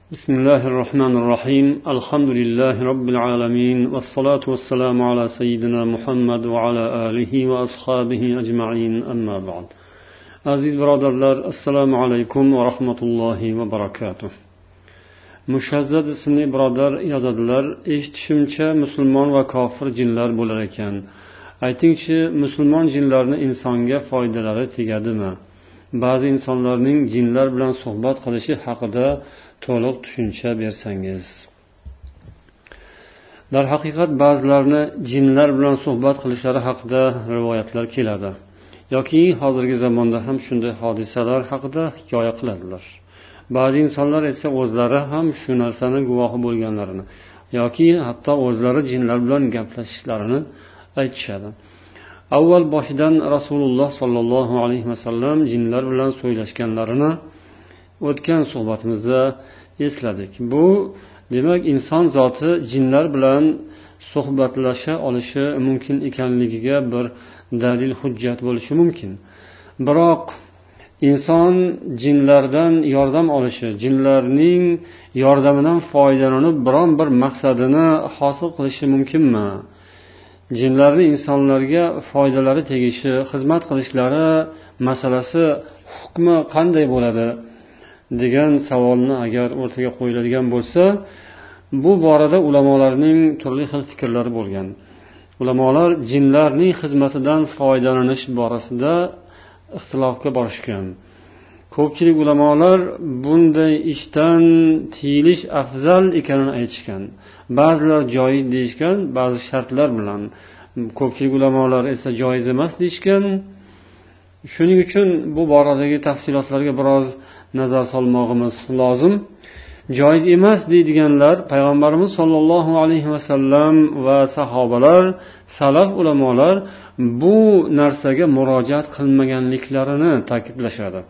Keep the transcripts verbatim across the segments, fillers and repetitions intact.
بسم الله الرحمن الرحيم الحمد لله رب العالمين والصلاة والسلام على سيدنا محمد وعلى آله وأصحابه أجمعين أما بعد عزيز برادرlar assalomu alaykum va rahmatullohi va barakatuh. Mushazzad ismli birodar yozadilar, eshitishimcha musulmon va kofir jinlar bo'lar ekan. Aytingchi, musulmon jinlarni insonga foydalari tegadimi? Ba'zi insonlarning jinlar bilan suhbat qilishi haqida to'liq tushuncha bersangiz. Dar haqiqat ba'zilarni jinlar bilan suhbat qilishlari haqida rivoyatlar keladi. Yoki hozirgi zamonda ham shunday hodisalar haqida hikoya qiladilar. Ba'zi insonlar esa o'zlari ham shu narsani guvohi bo'lganlarini yoki hatto o'zlari jinlar bilan gaplashishlarini aytishadi. Avval boshidan Rasululloh sollallohu alayhi vasallam jinlar bilan so'ylashganlarini o'tgan suhbatimizda esladik. Bu demak inson zoti jinlar bilan suhbatlasha olishi mumkin ekanligiga bir dalil hujjat bo'lishi mumkin. Biroq inson jinlardan yordam olishi, jinlarning yordamidan foydalanib biron bir maqsadini hosil qilishi mumkinmi? Jinlarning insonlarga foydalari tegishi, xizmat qilishlari masalasi hukmi qanday bo'ladi degan savolni agar o'rtaga qo'yiladigan bo'lsa, bu borada ulamolarning turli xil fikrlari bo'lgan. Ulamolar jinlarning xizmatidan foydalanish borasida ixtilofga borishgan. Ko'pchilik ulamolar bunday ishdan tiyilish afzal ekanini aytishgan. Ba'zilar joiz deyishgan, ba'zi shartlar bilan. Ko'pchilik ulamolar esa joiz emas deyishgan. Shuning uchun bu boradagi tafsilotlarga biroz nazar solmoqimiz lozim. Joiz emas deydiganlar payg'ambarimiz sollallohu alayhi vasallam va sahobalar, salaf ulamolar bu narsaga murojaat qilmaganliklarini ta'kidlashadi.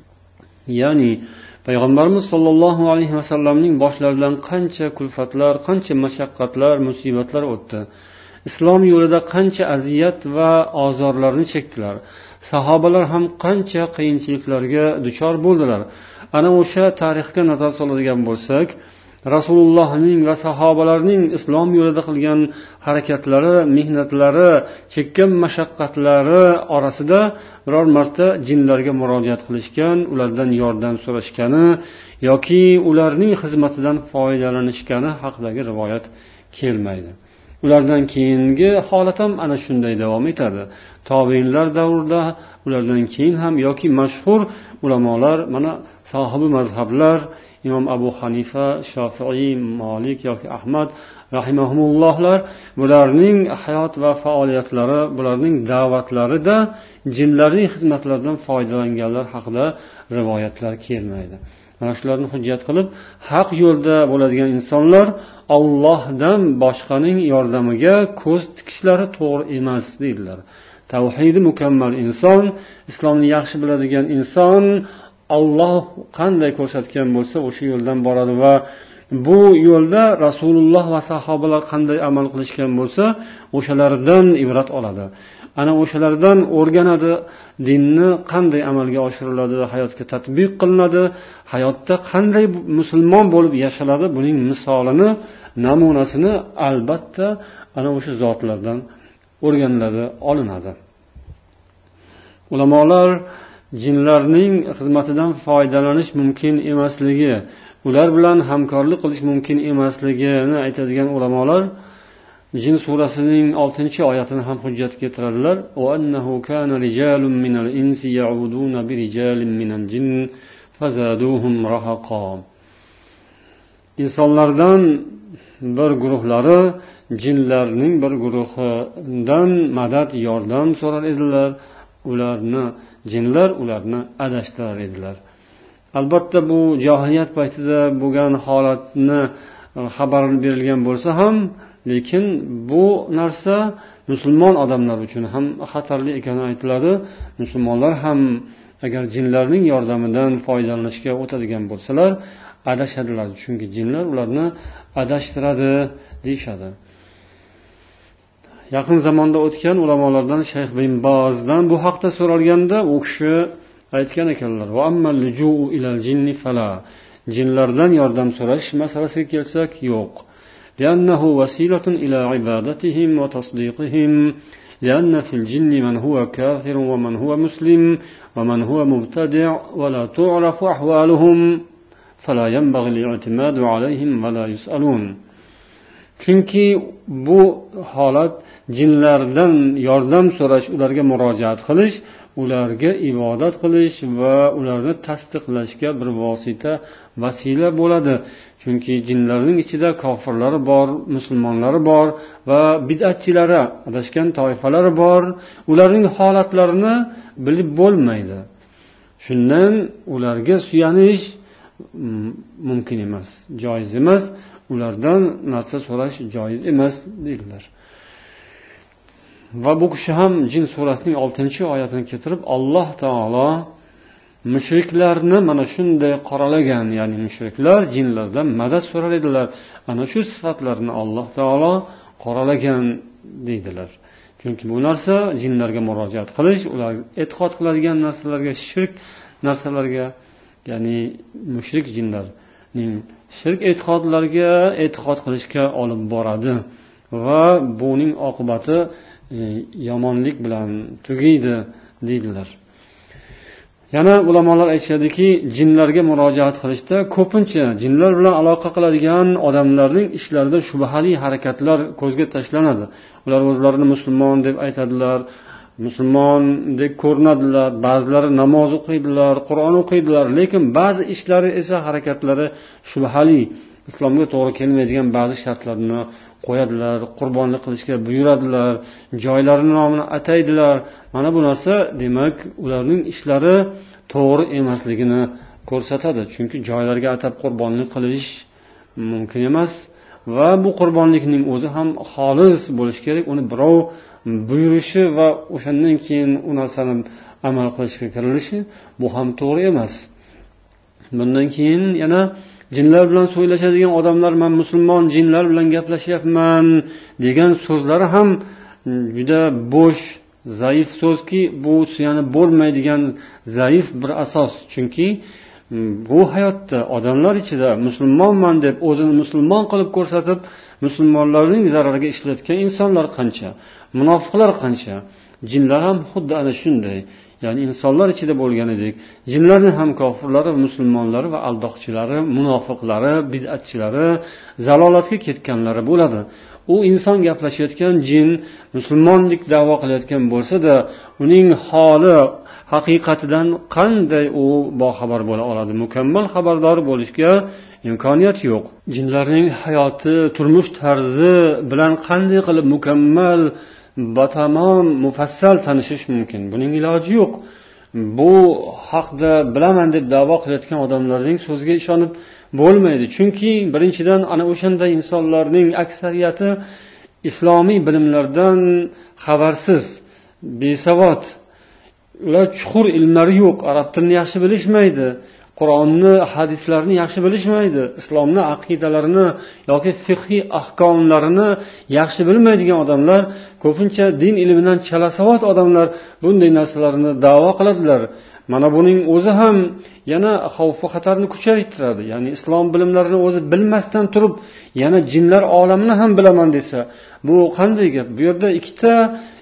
Ya'ni payg'ambarimiz sollallohu alayhi vasallamning boshlaridan qancha kulfatlar, qancha mashaqqatlar, musibatlar o'tdi. Islom yo'lida qancha aziyat va ozorlarni chekdilar. Sahobalar ham qancha qiyinchiliklarga duchor bo'ldilar. Ana o'sha tarixga nazar soladigan bo'lsak, Rasulullohning va sahobalarning islom yo'lida qilgan harakatlari, mehnatlari, chekkan mashaqqatlari orasida biror marta jinlarga murojaat qilishgan, ulardan yordam so'rashgani yoki ularning xizmatidan foydalanishgani haqidagi rivoyat kelmaydi. Ulardan keyingi holat ham ana shunday davom etadi. Tobiinlar davrida ulardan keyin ham yoki mashhur ulamolar, mana sohibi mazhablar, Imom Abu Hanifa, Shofi'i, Malik yoki Ahmad rahimahumullohlar, bularning hayot va faoliyatlari, bularning da'vatlarida jinlarning xizmatlaridan foydalanganlar haqida rivoyatlar kelmaydi. Mana shularni hujjat qilib, haq yo'lda bo'ladigan insonlar Allohdan boshqaning yordamiga ko'z tikishlari to'g'ri emas deydilar. Tavhidi mukammal inson, islomni yaxshi biladigan inson Alloh qanday ko'rsatgan bo'lsa o'sha yo'ldan boradi va bu yo'lda Rasululloh va sahobalar qanday amal qilishgan bo'lsa, o'shalardan ibrat oladi. Ana o'shalardan o'rganadi, dinni qanday amalga oshiriladi, hayotga tatbiq qilinadi, hayotda qanday musulmon bo'lib yashaladi, buning misolini, namunasini albatta ana o'sha zotlardan o'rganiladi, olinadi. Ulamolar jinlarning xizmatidan foydalanish mumkin emasligi, ular bilan hamkorlik qilish mumkin emasligini aytadigan ulamolar Jin surasining oltinchi oyatini ham hujjat keltiradilar. Va annahu kana rijalun minal insi ya'uduna bi rijalin minal jin fazaduhum rahaqa. Insonlardan bir guruhlari jinlarning bir guruhidan madad, yordam so'rar edilar. Ularni jinlar ularni adashtirar edilar. Albatta bu jahiliyat paytida bo'lgan holatni xabar berilgan bo'lsa ham, lekin bu narsa musulmon odamlar uchun ham xatarli ekani aytiladi. Musulmonlar ham agar jinlarning yordamidan foydalanishga o'tadigan bo'lsalar, adashadilar. Chunki jinlar ularni adashtiradi deyshadi. Yaqin zamonda o'tgan ulamolardan Shayx bin Bozdan bu haqda so'ralganda, u kishi aytgan ekanlar: "Va ammal lujuu ilal jinni fala." jinlardan yordam so'rash masalasiga kelsak, yo'q. لأنه وسيلة إلى عبادتهم وتصديقهم لأن في الجن من هو كافر ومن هو مسلم ومن هو مبتدع ولا تعرف أحوالهم فلا ينبغي الاعتماد عليهم ولا يسألون. Chunki bu holat jinlardan yordam so'rash, ularga murojaat qilish, ularga ibodat qilish va ularni tasdiqlashga bir vosita, vasila bo'ladi. Chunki jinlarning ichida kofirlari bor, musulmonlari bor va bid'atchilari, adashgan toifalari bor. Ularning holatlarini bilib bo'lmaydi. Shundan ularga suyanish mumkin emas, joiz emas. Ulardan narsa so'rash joiz emas dedilar. Va bu kishi ham Jin surasining oltinchi oyatini keltirib, Alloh taolo mushriklarni mana shunday qoralagan, ya'ni mushriklar jinlardan madad so'rar edilar. Ana shu sifatlarni Alloh taolo qoralagan deydilar. Chunki bu narsa jinlarga murojaat qilish, ular e'tiqod qiladigan narsalarga, shirk narsalarga, ya'ni mushrik jinlarning shirk e'tiqodlariga e'tiqod qilishga olib boradi va buning oqibati e, yomonlik bilan tugaydi deydilar. Yana ulamolar aytishadiki, jinlarga murojaat qilishda ko'pincha jinlar bilan aloqa qiladigan odamlarning ishlarida shubhali harakatlar ko'zga tashlanadi. Ular o'zlarini musulmon deb aytadilar, musulmondek ko'rinadilar, ba'zilari namoz o'qiydilar, Qur'on o'qiydilar, lekin ba'zi ishlari esa harakatlari shubhali, islomga to'g'ri kelmaydigan ba'zi shartlarni qo'yadilar, qurbonlik qilishga buyuradilar, joylarini nomini ataydilar. Mana bu narsa demak ularning ishlari to'g'ri emasligini ko'rsatadi. Chunki joylarga atab qurbonlik qilish mumkin emas va bu qurbonlikning o'zi ham xolis bo'lishi kerak. Uni birov buyurishi va o'shandan keyin u narsani amal qilishga kirilishi bu ham to'g'ri emas. Bundan keyin yana jinlar bilan so'ylashadigan odamlar, men musulmon jinlar bilan gaplashyapman degan so'zlari ham juda bo'sh, zaif so'zki, bu suyanib bo'lmaydigan zaif bir asos. Chunki bu hayotda odamlar ichida musulmonman deb o'zini musulmon qilib ko'rsatib, musulmonlarning zarariga ishlatgan insonlar qancha, munofiqlar qancha. Jinlar ham xuddi ana shunday. Ya'ni insonlar ichida bo'lganidek, jinlarning ham kofirlari, musulmonlari va aldoqchilari, munofiqlari, bid'atchilari, zalolatga ketganlari bo'ladi. U inson gaplashayotgan jin musulmonlik da'vo qilayotgan bo'lsa-da, uning holi haqiqatidan qanday u boxabar bo'la oladi? Mukammal xabardor bo'lishga imkoniyat yo'q. Jinlarning hayoti, turmush tarzi bilan qanday qilib mukammal, batamom, mufassal tanishish mumkin? Buning iloji yo'q. Bu haqda bilaman deb da'vo qilayotgan odamlarning so'ziga ishonib bo'lmaydi. Chunki birinchidan ana o'shanday insonlarning aksariyati islomiy bilimlardan xabarsiz, besavod. Ular chuqur ilmlari yo'q, arab tilini yaxshi bilishmaydi, Qur'onni, hadislarni yaxshi bilishmaydi, islomni aqidalarini yoki fiqhiy ahkomlarini yaxshi bilmaydigan odamlar, ko'pincha din ilmidan chalasavod odamlar bunday narsalarni da'vo qiladilar. Mana buning o'zi ham yana xavf va xatarni kuchaytiradi. Ya'ni islom bilimlarini o'zi bilmasdan turib, yana jinlar olamini ham bilaman desa, bu qanday gap? Bu yerda ikkita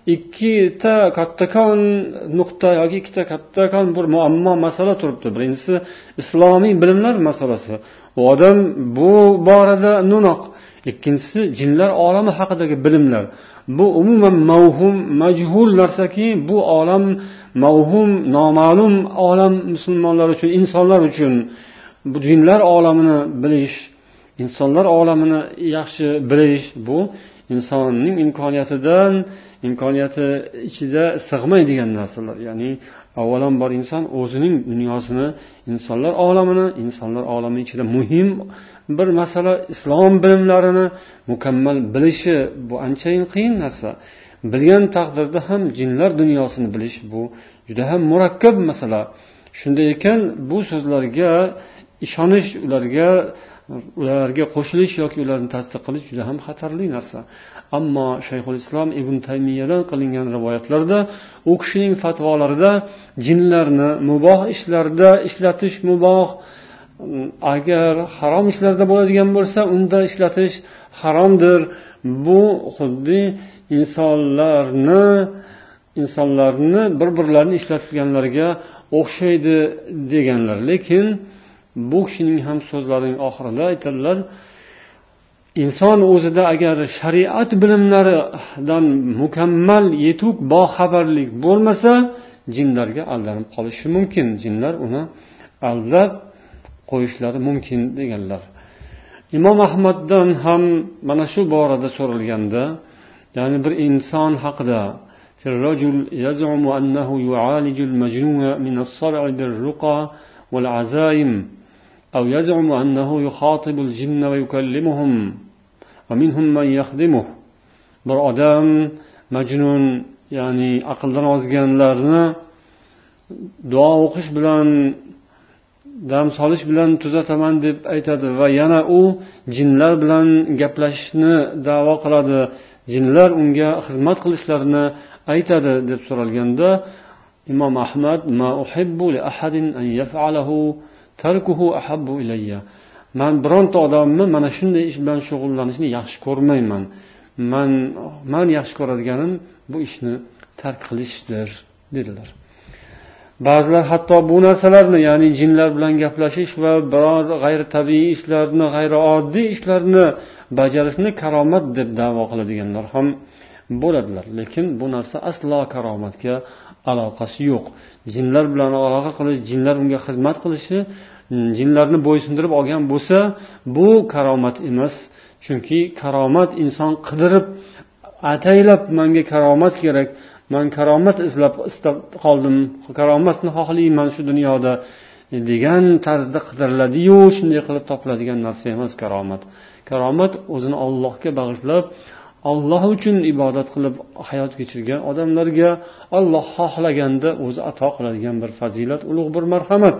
ikkita kattakon nuqta yoki ikkita kattakon bir muammo masala turibdi. Birinchisi islomiy bilimlar masalasi. U odam bu borada no'noq. Ikkinchisi jinlar olami haqidagi bilimlar. Bu umuman mavhum, majhul narsaki, bu olam mavhum, noma'lum olam musulmonlar uchun, insonlar uchun. Bu jinlar olamini bilish, insonlar olamini yaxshi bilish bu insonning imkoniyatidan, imkoniyati ichida sig'maydigan narsalar. Ya'ni avvalambor inson o'zining dunyosini, insonlar olamini, insonlar olami ichida muhim bir masala islom bilimlarini mukammal bilishi bu anchayin qiyin narsa. Bilgan taqdirda ham jinlar dunyosini bilish bu juda ham murakkab masala. Shunday ekan, bu so'zlarga ishonish, ularga ularga qo'shilish yoki ularni tasdiq qilish juda ham xatarli narsa. Ammo Shayxul Islom Ibn Taymiyadan qilingan rivoyatlarda, u kishining fatvolarida jinlarni muboh ishlarda ishlatish muboh, agar harom ishlarda bo'ladigan bo'lsa unda ishlatish haromdir. Bu xuddi insonlarni insonlarni bir-birlarini ishlatganlarga o'xshaydi deganlar. Lekin bu kishining ham so'zlarining oxirida aytadilar, inson o'zida agar shariat bilimlaridan mukammal yetuk boxabarlik bo'lmasa, jinlarga aldanib qolishi mumkin. Jinlar uni aldab qo'yishlari mumkin deganlar. Imom Ahmaddan ham mana shu borada so'ralganda, ya'ni bir inson haqida الرجل يزعم أنه يعالج المجنون من الصرع بالرقى والعزائم أو يزعم أنه يخاطب الجن ويكلمهم ومنهم من يخدمه. Bir odam majnun, ya'ni aqldan ozganlarni duo o'qish bilan, dam solish bilan tuzataman deb aytadi va yana u jinlar bilan gaplashishni da'vo qiladi. Jinlar unga xizmat qilishlarini aytadi deb so'ralganda, Imom Ahmad ma uhibbu li ahadin an yaf'alahu tarkuhu ahabbu ilayya. Men bironta odamni mana shunday ish bilan shug'ullanishni yaxshi ko'rmayman. Men men yaxshi ko'radiganim bu ishni tark qilishdir dedilar. Ba'zilar hatto bu narsalarni, ya'ni jinlar bilan gaplashish va biror g'ayritabiiy ishlarni, g'ayrioddiy ishlarni bajarishni karomat deb da'vo qiladiganlar ham bo'ladilar. Lekin bu narsa aslo karomatga aloqasi yo'q. Jinlar bilan aloqa qilish, jinlar unga xizmat qilishi, jinlarni bo'ysundirib olgan bo'lsa, bu karomat emas. Chunki karomat inson qidirib, ataylab menga karomat kerak, men karomat izlab istab qoldim, karomatni xohlayman shu dunyoda degan tarzda qidiriladi-yu, shunday qilib topiladigan narsa emas karomat. Karomat o'zini Allohga bag'ishlab, Alloh uchun ibodat qilib hayot kechirgan odamlarga Alloh xohlaganda o'zi ato qiladigan bir fazilat, ulug' bir marhamat.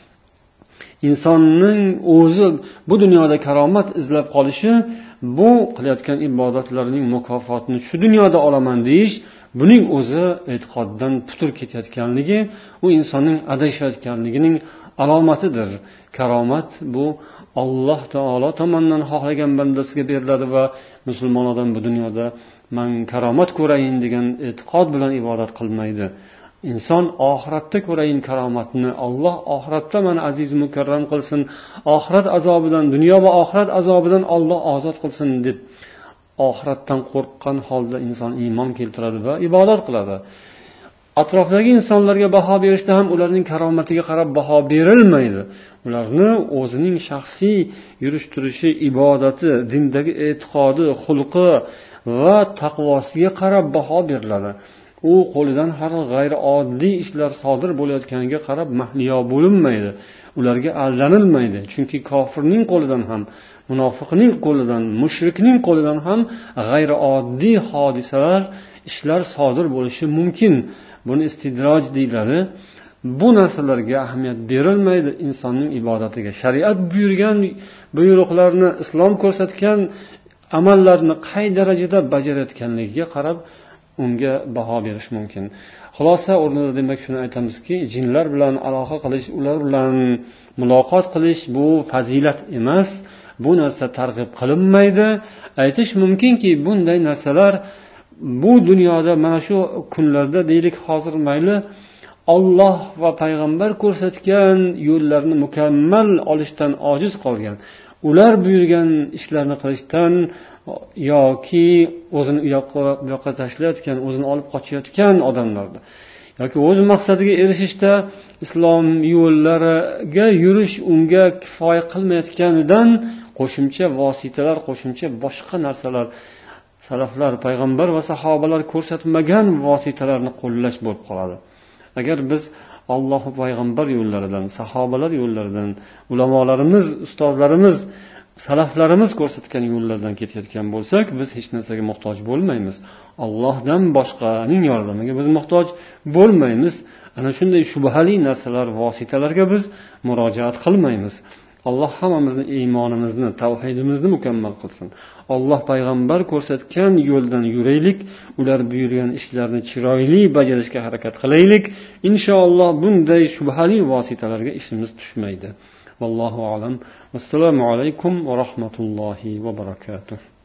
Insonning o'zi bu dunyoda karomat izlab qolishi, bu qilayotgan ibodatlarining mukofotini shu dunyoda olaman deyish, buning o'zi e'tiqoddan putur ketayotganligi, u insonning adashayotganligining alomatidir. Karomat bu Alloh taolo tomonidan xohlagan bandasiga beriladi va musulmon odam bu dunyoda men karomat ko'rayin degan e'tiqod bilan ibodat qilmaydi. Inson oxiratda ko'rayin karomatni, Alloh oxiratda meni aziz mukarram qilsin, oxirat azobidan, dunyo va oxirat azobidan Alloh ozod qilsin deb oxiratdan qo'rqqan holda inson iymon keltiradi va ibodat qiladi. Atrofdagi insonlarga baho berishda ham ularning karomatiga qarab baho berilmaydi. Ularni o'zining shaxsiy yurish-turishi, ibodati, dindagi e'tiqodi, xulqi va taqvosiga qarab baho beriladi. U qo'lidan har g'ayrioddiy ishlar sodir bo'layotganiga qarab mahliyo bo'linmaydi. Ularga aldanilmaydi. Chunki kofirning qo'lidan ham, munofiqning qo'lidan, mushrikning qo'lidan ham g'ayrioddiy hodisalar, ishlar sodir bo'lishi mumkin. Buni istidroj deyiladi. Bu narsalarga ahamiyat berilmaydi insonning ibodatiga. Shariat buyurgan buyruqlarni, islom ko'rsatgan amallarni qay darajada bajarayotganligiga qarab unga baho berish mumkin. Xulosa o'rnida demak shuni aytamizki, jinlar bilan aloqa qilish, ular bilan muloqot qilish bu fazilat emas. Bu narsa targ'ib qilinmaydi. Aytish mumkinki, bunday narsalar bu dunyoda mana shu kunlarda deylik, hozir mayli Alloh va payg'ambar ko'rsatgan yo'llarni mukammal olishdan ojiz qolgan, ular buyurgan ishlarni qilishdan yoki o'zini u yoqqa bu yoqqa tashlayotgan, o'zini olib qochayotgan odamlarda yoki o'z maqsadiga erishishda islom yo'llariga yurish unga kifoya qilmayotganidan qo'shimcha vositalar, qo'shimcha boshqa narsalar, salaflar, payg'ambar va sahobalar ko'rsatmagan vositalarni qo'llash bo'lib qoladi. Agar biz Alloh va payg'ambar yo'llaridan, sahobalar yo'llaridan, ulamolarimiz, ustozlarimiz, salaflarimiz ko'rsatgan yo'llardan ketayotgan bo'lsak, biz hech narsaga muhtoj bo'lmaymiz. Allohdan boshqaning yordamiga biz muhtoj bo'lmaymiz. Ana shunday shubhali narsalar, vositalarga biz murojaat qilmaymiz. Alloh hammamizni iymonimizni, tavhidimizni mukammal qilsin. Alloh payg'ambar ko'rsatgan yo'ldan yuraylik, ular buyurgan ishlarni chiroyli bajarishga harakat qilaylik. Inshaalloh bunday shubhali vositalarga ishimiz tushmaydi. vallohu alam. Assalomu alaykum va rahmatullohi va barakatuh.